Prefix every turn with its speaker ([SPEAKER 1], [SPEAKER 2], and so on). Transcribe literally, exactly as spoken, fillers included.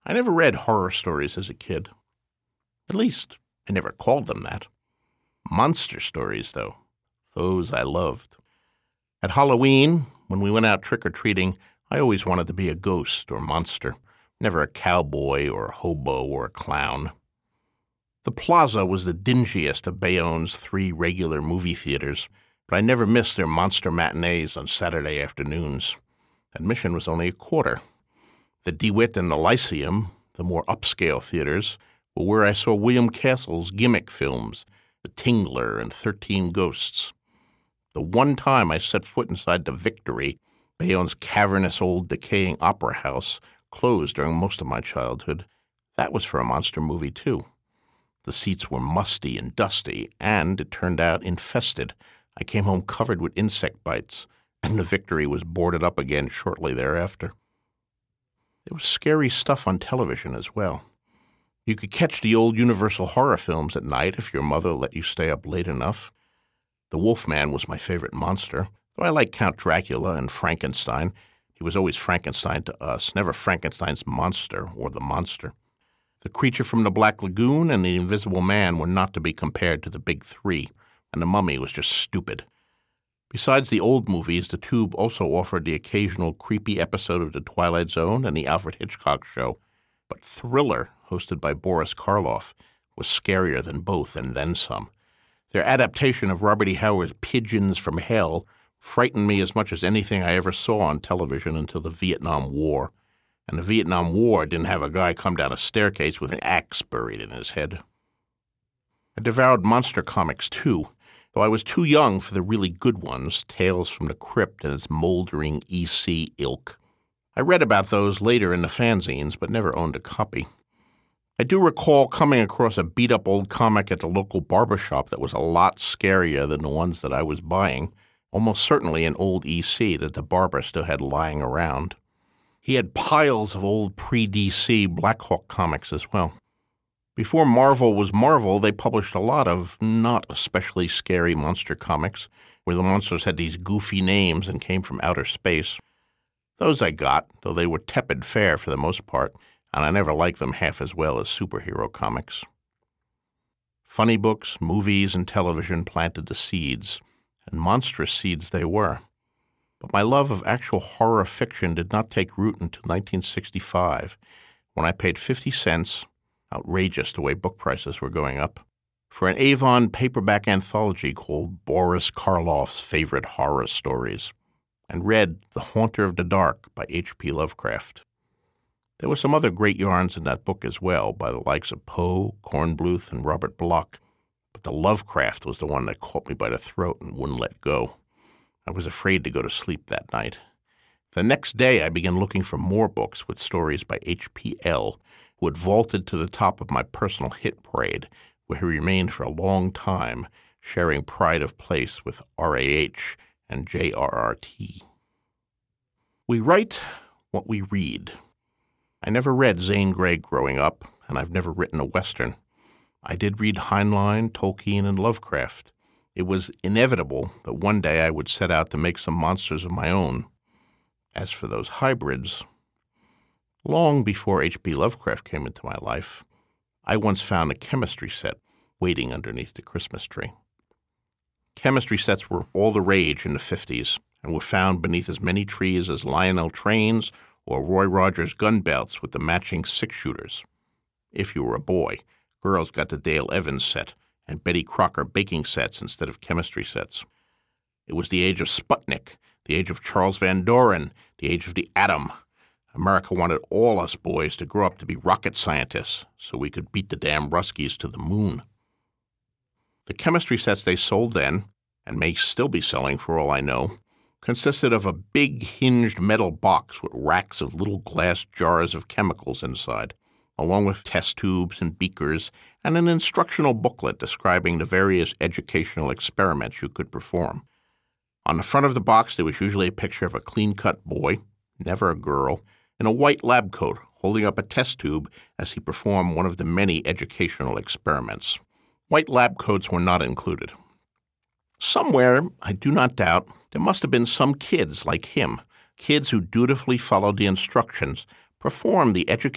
[SPEAKER 1] I never read horror stories as a kid. At least, I never called them that. Monster stories, though. Those I loved. At Halloween, when we went out trick-or-treating, I always wanted to be a ghost or monster, never a cowboy or a hobo or a clown. The Plaza was the dingiest of Bayonne's three regular movie theaters, but I never missed their monster matinees on Saturday afternoons. Admission was only a quarter. The DeWitt and the Lyceum, the more upscale theaters, were where I saw William Castle's gimmick films, The Tingler and Thirteen Ghosts. The one time I set foot inside the Victory, Bayonne's cavernous old decaying opera house, closed during most of my childhood, that was for a monster movie, too. The seats were musty and dusty, and, it turned out, infested. I came home covered with insect bites, and the Victory was boarded up again shortly thereafter. There was scary stuff on television as well. You could catch the old Universal horror films at night if your mother let you stay up late enough. The Wolfman was my favorite monster, though I liked Count Dracula and Frankenstein. He was always Frankenstein to us, never Frankenstein's monster or the monster. The Creature from the Black Lagoon and The Invisible Man were not to be compared to the big three, and The Mummy was just stupid. Besides the old movies, the Tube also offered the occasional creepy episode of The Twilight Zone and The Alfred Hitchcock Show, but Thriller, hosted by Boris Karloff, was scarier than both and then some. Their adaptation of Robert E. Howard's Pigeons from Hell frightened me as much as anything I ever saw on television until the Vietnam War. And the Vietnam War didn't have a guy come down a staircase with an axe buried in his head. I devoured monster comics, too, though I was too young for the really good ones, Tales from the Crypt and its moldering E C ilk. I read about those later in the fanzines, but never owned a copy. I do recall coming across a beat-up old comic at the local barbershop that was a lot scarier than the ones that I was buying, almost certainly an old E C that the barber still had lying around. He had piles of old pre-D C Black Hawk comics as well. Before Marvel was Marvel, they published a lot of not especially scary monster comics, where the monsters had these goofy names and came from outer space. Those I got, though they were tepid fare for the most part, and I never liked them half as well as superhero comics. Funny books, movies, and television planted the seeds, and monstrous seeds they were. But my love of actual horror fiction did not take root until nineteen sixty-five, when I paid fifty cents, outrageous the way book prices were going up, for an Avon paperback anthology called Boris Karloff's Favorite Horror Stories, and read The Haunter of the Dark by H P Lovecraft. There were some other great yarns in that book as well, by the likes of Poe, Kornbluth, and Robert Bloch, but the Lovecraft was the one that caught me by the throat and wouldn't let go. I was afraid to go to sleep that night. The next day, I began looking for more books with stories by H P L, who had vaulted to the top of my personal hit parade, where he remained for a long time, sharing pride of place with R A H and J R R T. We write what we read. I never read Zane Grey growing up, and I've never written a Western. I did read Heinlein, Tolkien, and Lovecraft. It was inevitable that one day I would set out to make some monsters of my own. As for those hybrids, long before H P Lovecraft came into my life, I once found a chemistry set waiting underneath the Christmas tree. Chemistry sets were all the rage in the fifties and were found beneath as many trees as Lionel trains or Roy Rogers gun belts with the matching six-shooters. If you were a boy, girls got the Dale Evans set and Betty Crocker baking sets instead of chemistry sets. It was the age of Sputnik, the age of Charles Van Doren, the age of the atom. America wanted all us boys to grow up to be rocket scientists so we could beat the damn Ruskies to the moon. The chemistry sets they sold then, and may still be selling for all I know, consisted of a big hinged metal box with racks of little glass jars of chemicals inside, along with test tubes and beakers, and an instructional booklet describing the various educational experiments you could perform. On the front of the box, there was usually a picture of a clean-cut boy, never a girl, in a white lab coat holding up a test tube as he performed one of the many educational experiments. White lab coats were not included. Somewhere, I do not doubt, there must have been some kids like him, kids who dutifully followed the instructions, performed the educational